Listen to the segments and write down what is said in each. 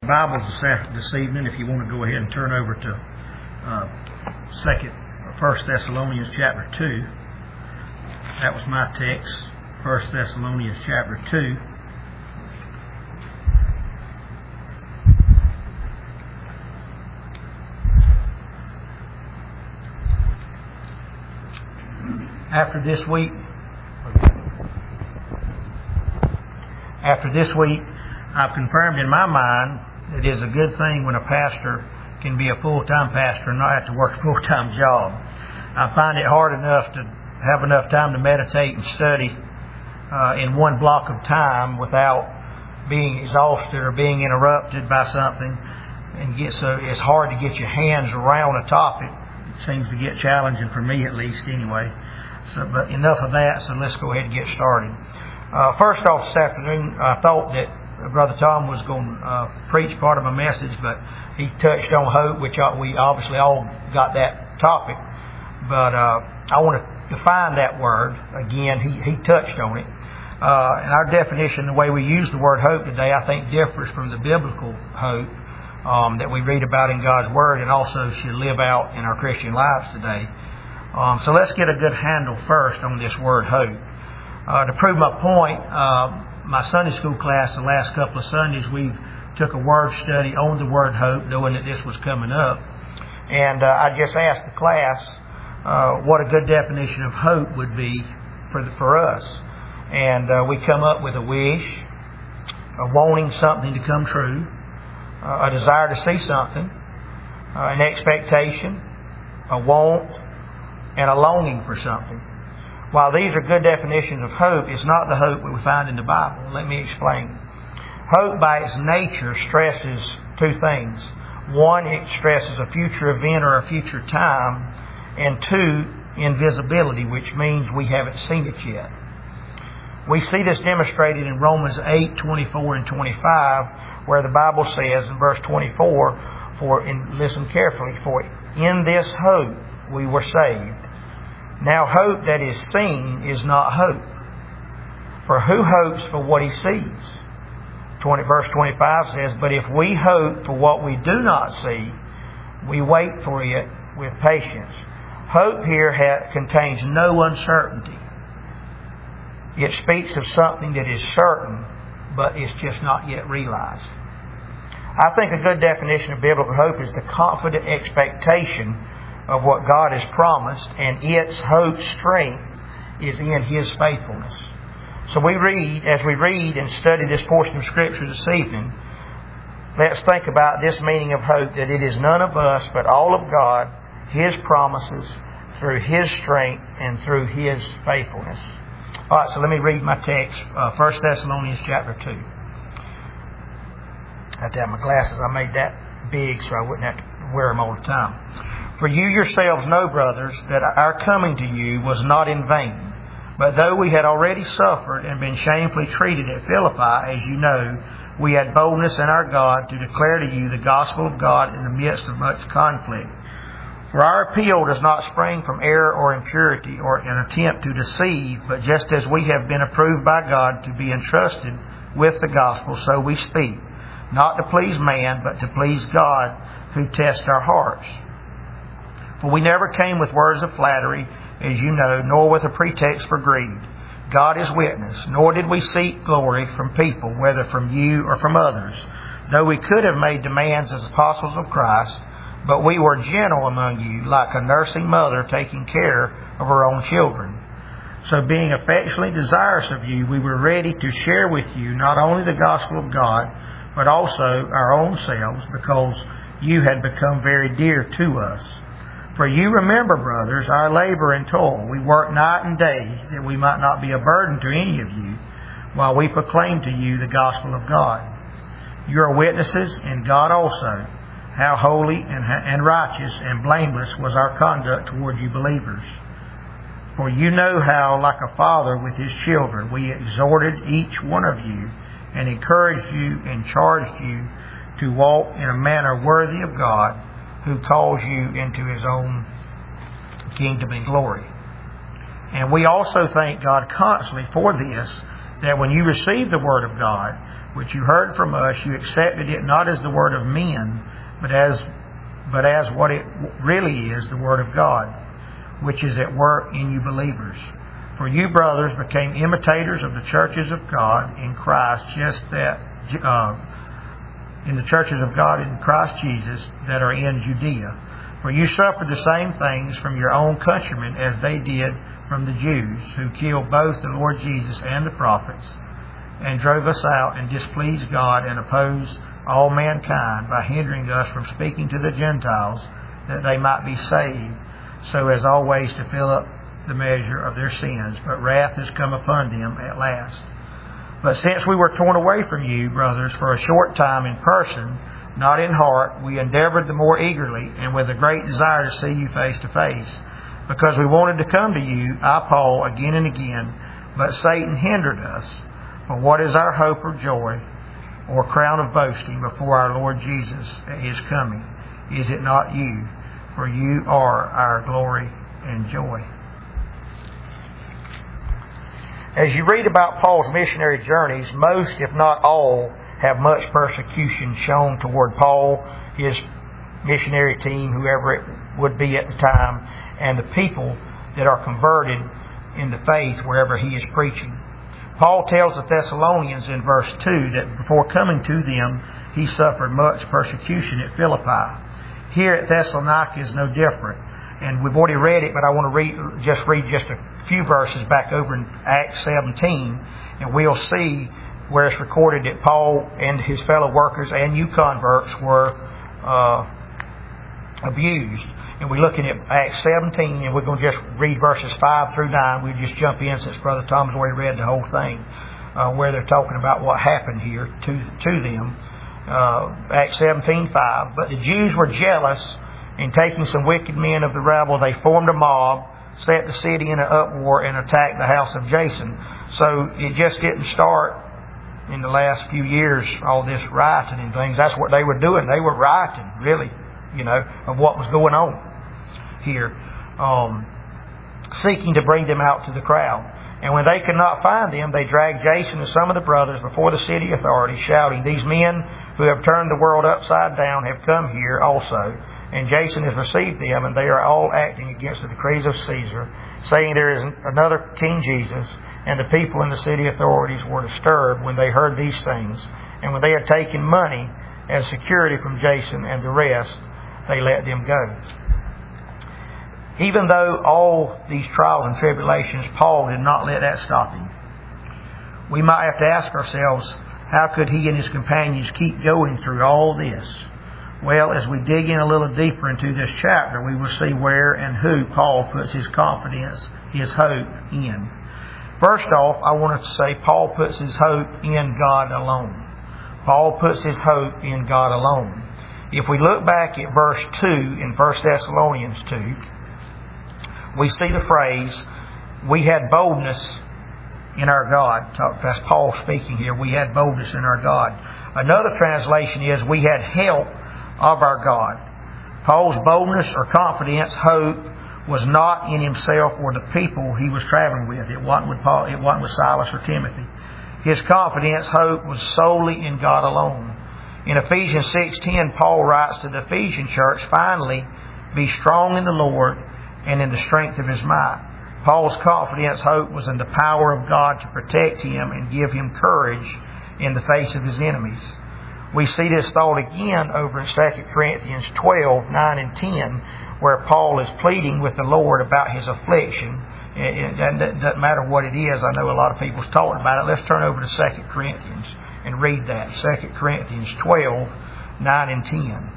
Bibles this evening, if you want to go ahead and turn over to 1 Thessalonians chapter 2. That was my text, 1 Thessalonians chapter 2. After this week, I've confirmed in my mind that it is a good thing when a pastor can be a full-time pastor and not have to work a full-time job. I find it hard enough to have enough time to meditate and study in one block of time without being exhausted or being interrupted by something. So it's hard to get your hands around a topic. It seems to get challenging for me, at least, anyway. But enough of that, so let's go ahead and get started. First off, this afternoon, I thought that Brother Tom was going to preach part of my message, but he touched on hope, which we obviously all got that topic. But I want to define that word again. He touched on it. And our definition, the way we use the word hope today, I think differs from the biblical hope that we read about in God's Word and also should live out in our Christian lives today. So let's get a good handle first on this word hope. To prove my point, my Sunday school class the last couple of Sundays, we took a word study on the word hope, knowing that this was coming up. And I just asked the class what a good definition of hope would be for us. And we come up with a wish, a wanting something to come true, a desire to see something, an expectation, a want, and a longing for something. While these are good definitions of hope, it's not the hope we find in the Bible. Let me explain. Hope by its nature stresses two things. One, it stresses a future event or a future time. And two, invisibility, which means we haven't seen it yet. We see this demonstrated in Romans 8, 24 and 25, where the Bible says in verse 24, listen carefully, for in this hope we were saved. Now hope that is seen is not hope. For who hopes for what he sees? Verse 25 says, but if we hope for what we do not see, we wait for it with patience. Hope here contains no uncertainty. It speaks of something that is certain, but it's just not yet realized. I think a good definition of biblical hope is the confident expectation of what God has promised, and its hope strength is in His faithfulness. So as we read and study this portion of Scripture this evening, let's think about this meaning of hope, that it is none of us, but all of God, His promises, through His strength and through His faithfulness. All right, so let me read my text, 1 Thessalonians chapter 2. I have to have my glasses. I made that big so I wouldn't have to wear them all the time. For you yourselves know, brothers, that our coming to you was not in vain. But though we had already suffered and been shamefully treated at Philippi, as you know, we had boldness in our God to declare to you the gospel of God in the midst of much conflict. For our appeal does not spring from error or impurity or an attempt to deceive, but just as we have been approved by God to be entrusted with the gospel, so we speak, not to please man, but to please God who tests our hearts. For we never came with words of flattery, as you know, nor with a pretext for greed. God is witness, nor did we seek glory from people, whether from you or from others, though we could have made demands as apostles of Christ, but we were gentle among you, like a nursing mother taking care of her own children. So being affectionately desirous of you, we were ready to share with you not only the gospel of God, but also our own selves, because you had become very dear to us. For you remember, brothers, our labor and toil. We work night and day, that we might not be a burden to any of you, while we proclaim to you the gospel of God. You are witnesses, and God also, how holy and righteous and blameless was our conduct toward you believers. For you know how, like a father with his children, we exhorted each one of you, and encouraged you and charged you to walk in a manner worthy of God, who calls you into His own kingdom and glory. And we also thank God constantly for this, that when you received the Word of God, which you heard from us, you accepted it not as the word of men, but as what it really is, the word of God, which is at work in you believers. For you, brothers, became imitators of the churches of God in Christ, in the churches of God in Christ Jesus that are in Judea. For you suffered the same things from your own countrymen as they did from the Jews, who killed both the Lord Jesus and the prophets, and drove us out and displeased God and opposed all mankind by hindering us from speaking to the Gentiles that they might be saved, so as always to fill up the measure of their sins. But wrath has come upon them at last. But since we were torn away from you, brothers, for a short time in person, not in heart, we endeavored the more eagerly and with a great desire to see you face to face, because we wanted to come to you, I, Paul, again and again, but Satan hindered us. For what is our hope or joy or crown of boasting before our Lord Jesus at His coming? Is it not you? For you are our glory and joy. As you read about Paul's missionary journeys, most, if not all, have much persecution shown toward Paul, his missionary team, whoever it would be at the time, and the people that are converted in the faith wherever he is preaching. Paul tells the Thessalonians in verse 2 that before coming to them, he suffered much persecution at Philippi. Here at Thessalonica is no different. And we've already read it, but I want to read just a few verses back over in Acts 17, and we'll see where it's recorded that Paul and his fellow workers and new converts were abused. And we're looking at Acts 17, and we're going to just read verses 5 through 9. We'll just jump in since Brother Tom's already read the whole thing, where they're talking about what happened here to them. Acts 17:5. But the Jews were jealous, and taking some wicked men of the rabble, they formed a mob, set the city in an uproar, and attacked the house of Jason. So it just didn't start in the last few years, all this rioting and things. That's what they were doing. They were rioting, really, of what was going on here, seeking to bring them out to the crowd. And when they could not find them, they dragged Jason and some of the brothers before the city authorities, shouting, "These men who have turned the world upside down have come here also." And Jason has received them, and they are all acting against the decrees of Caesar, saying there is another King Jesus. And the people in the city authorities were disturbed when they heard these things. And when they had taken money as security from Jason and the rest, they let them go. Even though all these trials and tribulations, Paul did not let that stop him. We might have to ask ourselves, how could he and his companions keep going through all this? Well, as we dig in a little deeper into this chapter, we will see where and who Paul puts his confidence, his hope in. First off, I want to say Paul puts his hope in God alone. Paul puts his hope in God alone. If we look back at verse 2 in 1 Thessalonians 2, we see the phrase, "We had boldness in our God." That's Paul speaking here. We had boldness in our God. Another translation is, "We had help of our God." Paul's boldness or confidence, hope, was not in himself or the people he was traveling with. It wasn't with Paul. It wasn't with Silas or Timothy. His confidence, hope, was solely in God alone. In Ephesians 6:10, Paul writes to the Ephesian church, "Finally, be strong in the Lord and in the strength of His might." Paul's confidence, hope, was in the power of God to protect him and give him courage in the face of his enemies. We see this thought again over in 2 Corinthians 12:9 and 10, where Paul is pleading with the Lord about his affliction. It doesn't matter what it is. I know a lot of people's talking about it. Let's turn over to 2 Corinthians and read that. 2 Corinthians 12:9 and 10.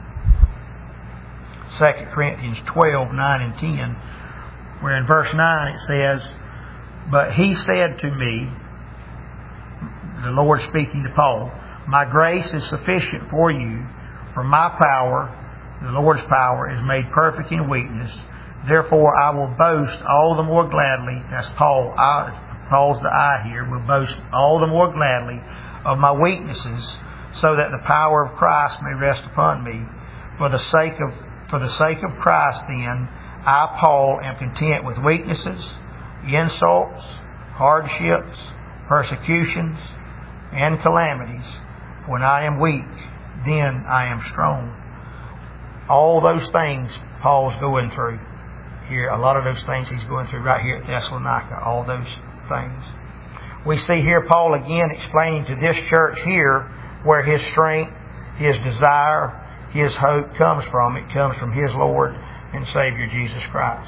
2 Corinthians 12:9 and 10, where in verse 9 it says, "But he said to me," the Lord speaking to Paul, "My grace is sufficient for you, for my power," the Lord's power, "is made perfect in weakness. Therefore I will boast all the more gladly," that's Paul, Paul's the I here, "will boast all the more gladly of my weaknesses, so that the power of Christ may rest upon me. For the sake of Christ, then, I, Paul, am content with weaknesses, insults, hardships, persecutions, and calamities. When I am weak, then I am strong. All those things Paul's going through here. A lot of those things he's going through right here at Thessalonica. All those things. We see here Paul again explaining to this church here where his strength, his desire, his hope comes from. It comes from his Lord and Savior Jesus Christ.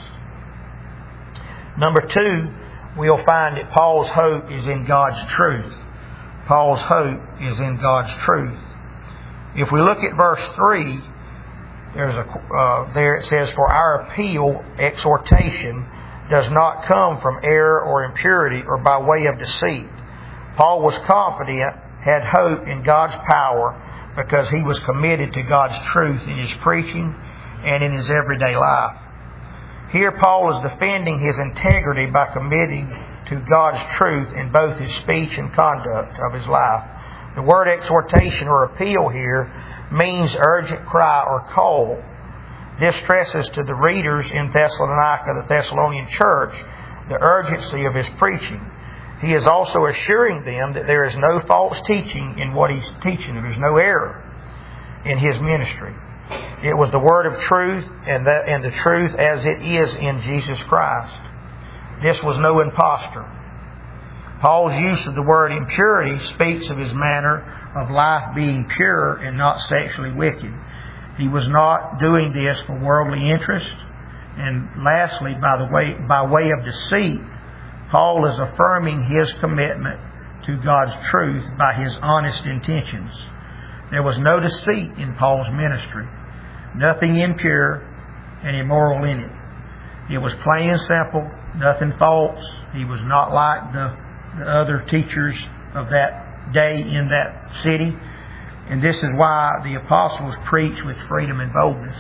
Number 2, we'll find that Paul's hope is in God's truth. Paul's hope is in God's truth. If we look at verse 3, there it says, "For our appeal, exhortation, does not come from error or impurity or by way of deceit." Paul was confident, had hope in God's power, because he was committed to God's truth in his preaching and in his everyday life. Here Paul is defending his integrity by committing to God's truth in both his speech and conduct of his life. The word exhortation or appeal here means urgent cry or call. This stresses to the readers in Thessalonica, the Thessalonian church, the urgency of his preaching. He is also assuring them that there is no false teaching in what he's teaching. There is no error in his ministry. It was the word of truth and the truth as it is in Jesus Christ. This was no impostor. Paul's use of the word impurity speaks of his manner of life being pure and not sexually wicked. He was not doing this for worldly interest. And lastly, by way of deceit, Paul is affirming his commitment to God's truth by his honest intentions. There was no deceit in Paul's ministry. Nothing impure and immoral in it. It was plain and simple, nothing false. He was not like the other teachers of that day in that city. And this is why the apostles preach with freedom and boldness.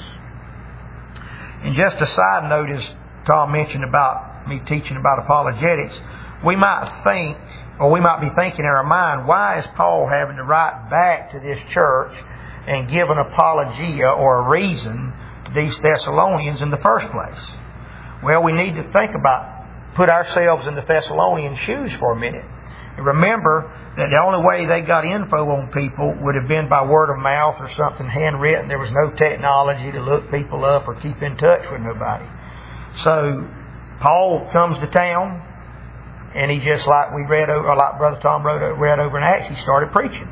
And just a side note, as Tom mentioned about me teaching about apologetics, we might think, or we might be thinking in our mind, why is Paul having to write back to this church and give an apologia or a reason to these Thessalonians in the first place? Well, we need to put ourselves in the Thessalonian shoes for a minute. And remember that the only way they got info on people would have been by word of mouth or something handwritten. There was no technology to look people up or keep in touch with nobody. So Paul comes to town, and he just like we read over, or like Brother Tom read over in Acts, he started preaching.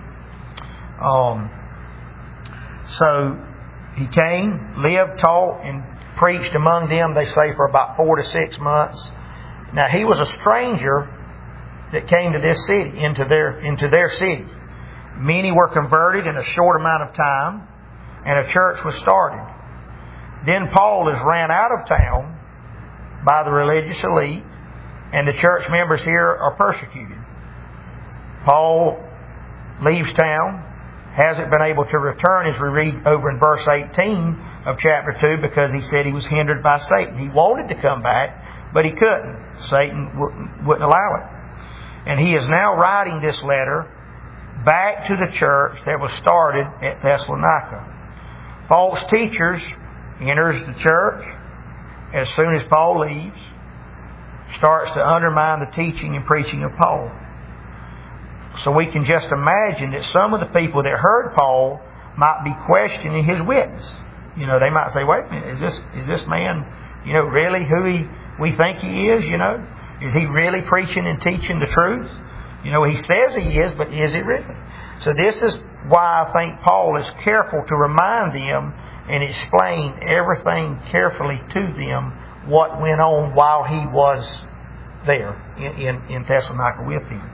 So he came, lived, taught, and preached among them, they say, for about 4 to 6 months. Now he was a stranger that came to this city, into their city. Many were converted in a short amount of time, and a church was started. Then Paul is ran out of town by the religious elite, and the church members here are persecuted. Paul leaves town, hasn't been able to return, as we read over in verse 18 of chapter 2, because he said he was hindered by Satan. He wanted to come back, but he couldn't. Satan wouldn't allow it. And he is now writing this letter back to the church that was started at Thessalonica. False teachers enters the church as soon as Paul leaves, starts to undermine the teaching and preaching of Paul. So we can just imagine that some of the people that heard Paul might be questioning his witness. You know, they might say, wait a minute, is this man, really who we think he is, Is he really preaching and teaching the truth? He says he is, but is it really? So this is why I think Paul is careful to remind them and explain everything carefully to them, what went on while he was there in Thessalonica with him.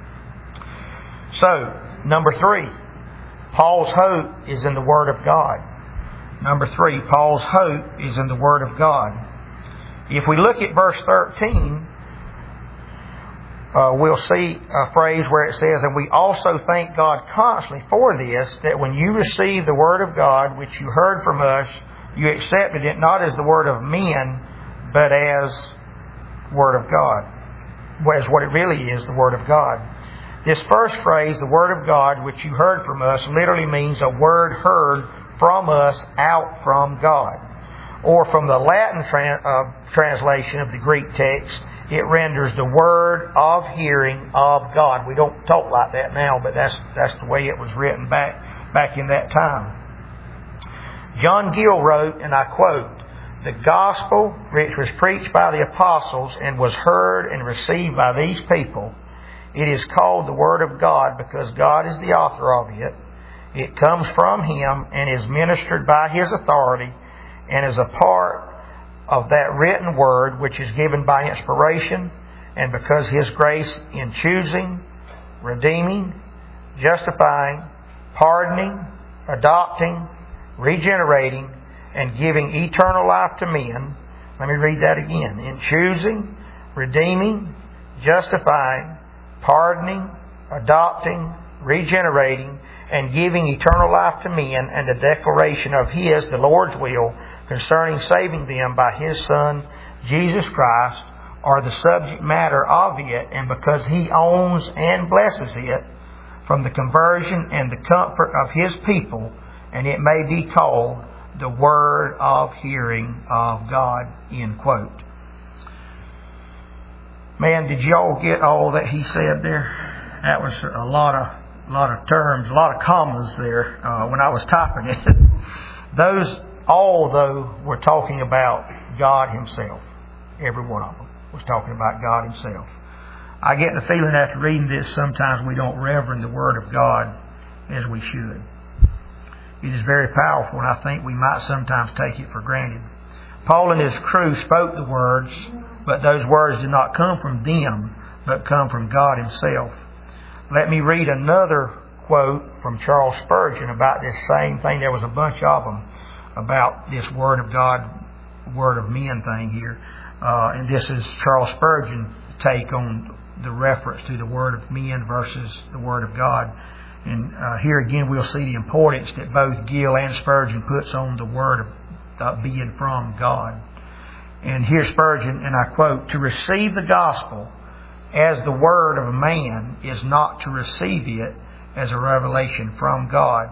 So, number 3, Paul's hope is in the Word of God. Number 3, Paul's hope is in the Word of God. If we look at verse 13, we'll see a phrase where it says, "And we also thank God constantly for this, that when you received the Word of God, which you heard from us, you accepted it not as the word of men, but as Word of God." As what it really is, the Word of God. This first phrase, the Word of God, which you heard from us, literally means a word heard from us out from God. Or from the Latin translation of the Greek text, it renders the word of hearing of God. We don't talk like that now, but that's the way it was written back in that time. John Gill wrote, and I quote, "The gospel which was preached by the apostles and was heard and received by these people, it is called the Word of God because God is the author of it. It comes from Him and is ministered by His authority and is a part of that written Word which is given by inspiration, and because His grace in choosing, redeeming, justifying, pardoning, adopting, regenerating, and giving eternal life to men." Let me read that again. "In choosing, redeeming, justifying, pardoning, adopting, regenerating, and giving eternal life to men, and the declaration of His, the Lord's will, concerning saving them by His Son, Jesus Christ, are the subject matter of it, and because He owns and blesses it from the conversion and the comfort of His people, and it may be called the word of hearing of God." End quote. Man, did y'all get all that he said there? That was a lot of terms, a lot of commas there when I was typing it. Those all, though, were talking about God Himself. Every one of them was talking about God Himself. I get the feeling after reading this, sometimes we don't reverend the Word of God as we should. It is very powerful, and I think we might sometimes take it for granted. Paul and his crew spoke the words, but those words did not come from them, but come from God Himself. Let me read another quote from Charles Spurgeon about this same thing. There was a bunch of them about this Word of God, Word of men thing here. And this is Charles Spurgeon's take on the reference to the Word of men versus the Word of God. And here again we'll see the importance that both Gill and Spurgeon puts on the word of being from God. And here's Spurgeon, and I quote, "To receive the gospel as the word of a man is not to receive it as a revelation from God,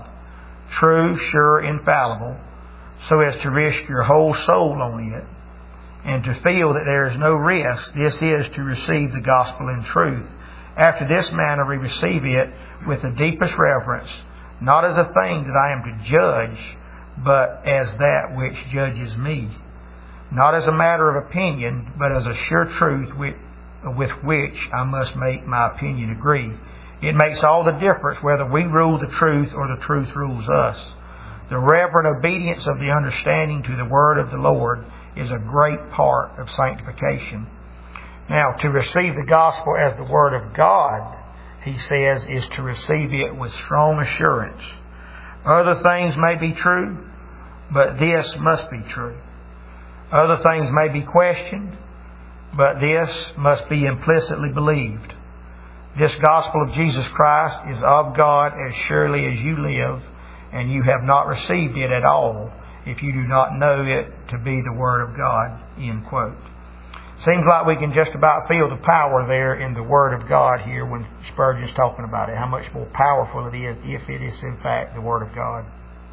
true, sure, infallible, so as to risk your whole soul on it, and to feel that there is no risk. This is to receive the gospel in truth. After this manner we receive it with the deepest reverence, not as a thing that I am to judge, but as that which judges me. Not as a matter of opinion, but as a sure truth with which I must make my opinion agree. It makes all the difference whether we rule the truth or the truth rules us. The reverent obedience of the understanding to the word of the Lord is a great part of sanctification." Now, to receive the gospel as the Word of God, he says, is to receive it with strong assurance. Other things may be true, but this must be true. Other things may be questioned, but this must be implicitly believed. This gospel of Jesus Christ is of God as surely as you live, and you have not received it at all if you do not know it to be the Word of God. End quote. Seems like we can just about feel the power there in the Word of God here when Spurgeon's talking about it, how much more powerful it is if it is in fact the Word of God.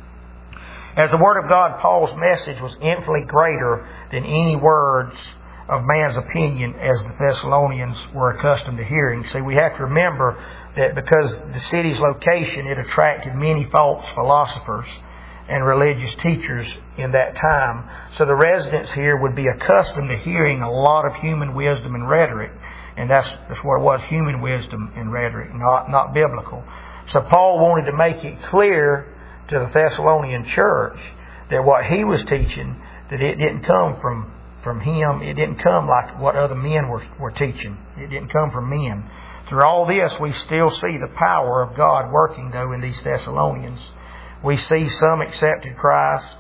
As the Word of God, Paul's message was infinitely greater than any words of man's opinion as the Thessalonians were accustomed to hearing. See, we have to remember that because the city's location, it attracted many false philosophers and religious teachers in that time. So the residents here would be accustomed to hearing a lot of human wisdom and rhetoric. And that's what it was, human wisdom and rhetoric, not biblical. So Paul wanted to make it clear to the Thessalonian church that what he was teaching, that it didn't come from him. It didn't come like what other men were teaching. It didn't come from men. Through all this, we still see the power of God working, though, in these Thessalonians. We see some accepted Christ.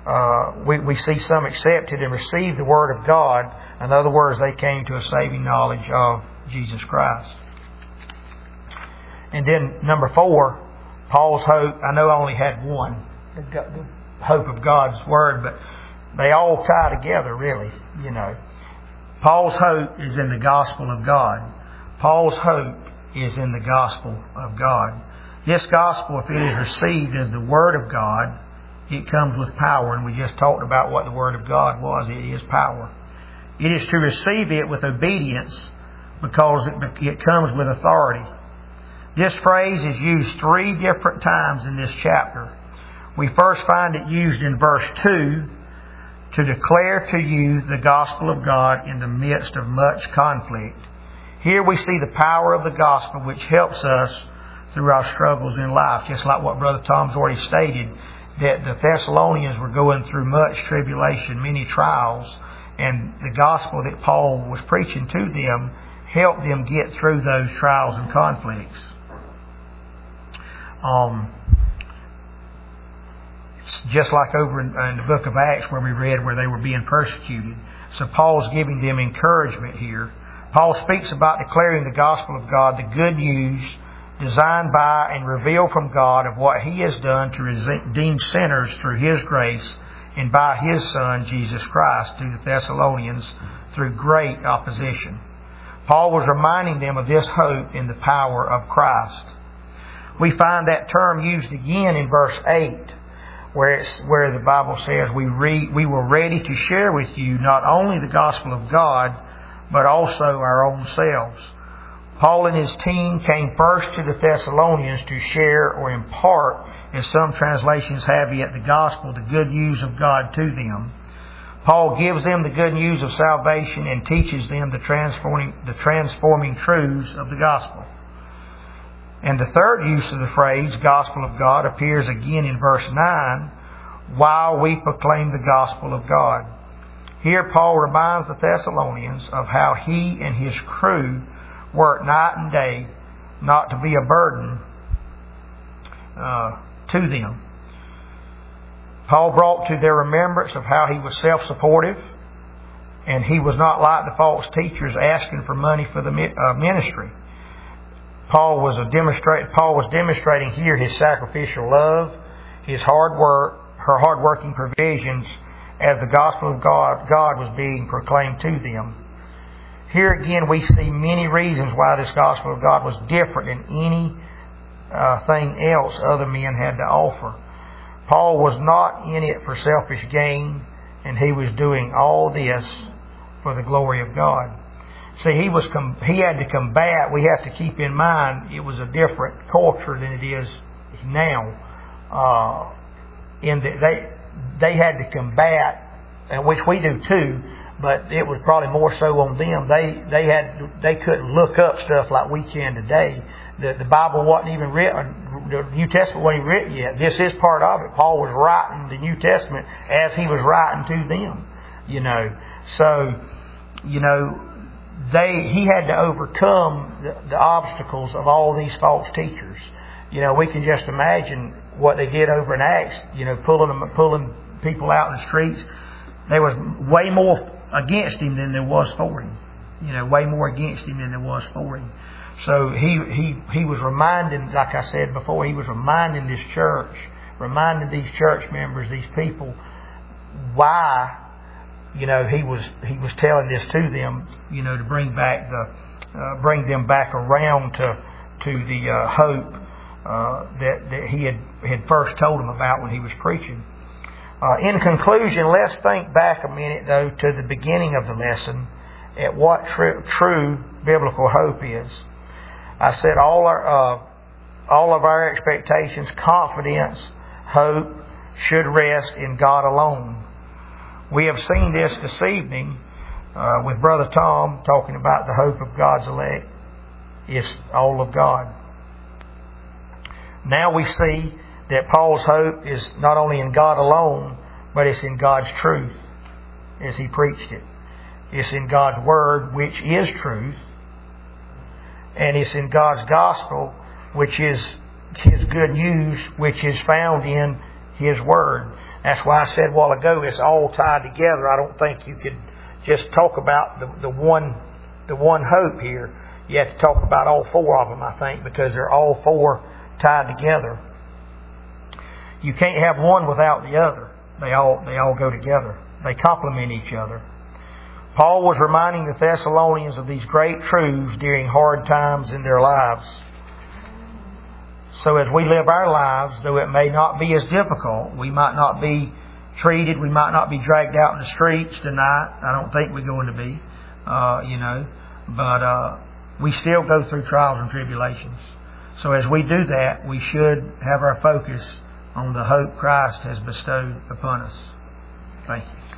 We see some accepted and received the Word of God. In other words, they came to a saving knowledge of Jesus Christ. And then number 4, Paul's hope. I know I only had one, the hope of God's Word, but they all tie together, really, you know. Paul's hope is in the gospel of God. Paul's hope is in the gospel of God. This gospel, if it is received as the Word of God, it comes with power. And we just talked about what the Word of God was. It is power. It is to receive it with obedience because it comes with authority. This phrase is used 3 different times in this chapter. We first find it used in verse 2 to declare to you the gospel of God in the midst of much conflict. Here we see the power of the gospel which helps us through our struggles in life. Just like what Brother Tom's already stated, that the Thessalonians were going through much tribulation, many trials, and the gospel that Paul was preaching to them helped them get through those trials and conflicts. Just like over in the book of Acts where we read where they were being persecuted. So Paul's giving them encouragement here. Paul speaks about declaring the gospel of God, the good news designed by and revealed from God of what He has done to redeem sinners through His grace and by His Son, Jesus Christ, to the Thessalonians through great opposition. Paul was reminding them of this hope in the power of Christ. We find that term used again in verse 8, where the Bible says, we were ready to share with you not only the gospel of God, but also our own selves. Paul and his team came first to the Thessalonians to share or impart, as some translations have it, the gospel, the good news of God to them. Paul gives them the good news of salvation and teaches them the transforming truths of the gospel. And the third use of the phrase, gospel of God, appears again in verse 9, while we proclaim the gospel of God. Here Paul reminds the Thessalonians of how he and his crew worked night and day not to be a burden to them. Paul brought to their remembrance of how he was self-supportive, and he was not like the false teachers asking for money for the ministry. Paul was demonstrating here his sacrificial love, his hard work, her hard-working provisions as the gospel of God was being proclaimed to them. Here again we see many reasons why this gospel of God was different than anything else other men had to offer. Paul was not in it for selfish gain, and he was doing all this for the glory of God. See, he had to combat. We have to keep in mind it was a different culture than it is now. They had to combat, and which we do too, but it was probably more so on them. They couldn't look up stuff like we can today. The Bible wasn't even written. The New Testament wasn't even written yet. This is part of it. Paul was writing the New Testament as he was writing to them. So he had to overcome the obstacles of all these false teachers. We can just imagine what they did over in Acts. Pulling people out in the streets. There was way more against him than there was for him. Way more against him than there was for him. So he was reminding, like I said before, he was reminding this church, reminding these church members, these people, why, he was telling this to them, to bring them back around to the hope that he had first told them about when he was preaching. In conclusion, let's think back a minute though to the beginning of the lesson at what true biblical hope is. I said all of our expectations, confidence, hope should rest in God alone. We have seen this evening with Brother Tom talking about the hope of God's elect. It's all of God. Now we see that Paul's hope is not only in God alone, but it's in God's truth as he preached it. It's in God's Word, which is truth. And it's in God's gospel, which is His good news, which is found in His Word. That's why I said a while ago, it's all tied together. I don't think you could just talk about the one hope here. You have to talk about all four of them, I think, because they're all four tied together. You can't have one without the other. They all go together. They complement each other. Paul was reminding the Thessalonians of these great truths during hard times in their lives. So as we live our lives, though it may not be as difficult, we might not be treated. We might not be dragged out in the streets tonight. I don't think we're going to be, but we still go through trials and tribulations. So as we do that, we should have our focus on the hope Christ has bestowed upon us. Thank you.